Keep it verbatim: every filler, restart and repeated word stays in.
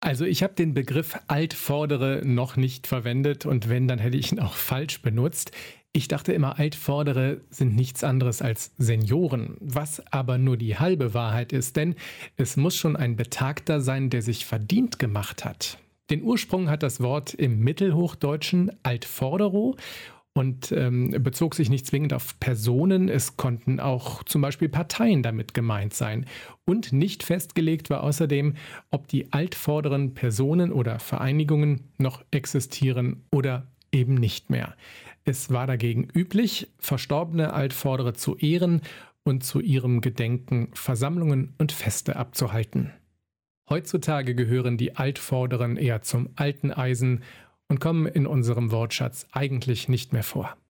Also ich habe den Begriff Altvordere noch nicht verwendet und wenn, dann hätte ich ihn auch falsch benutzt. Ich dachte immer, Altvordere sind nichts anderes als Senioren, was aber nur die halbe Wahrheit ist, denn es muss schon ein Betagter sein, der sich verdient gemacht hat. Den Ursprung hat das Wort im Mittelhochdeutschen Altvordero und ähm, bezog sich nicht zwingend auf Personen, es konnten auch zum Beispiel Parteien damit gemeint sein. Und nicht festgelegt war außerdem, ob die altvorderen Personen oder Vereinigungen noch existieren oder eben nicht mehr. Es war dagegen üblich, verstorbene Altvordere zu ehren und zu ihrem Gedenken Versammlungen und Feste abzuhalten. Heutzutage gehören die Altvorderen eher zum alten Eisen und kommen in unserem Wortschatz eigentlich nicht mehr vor.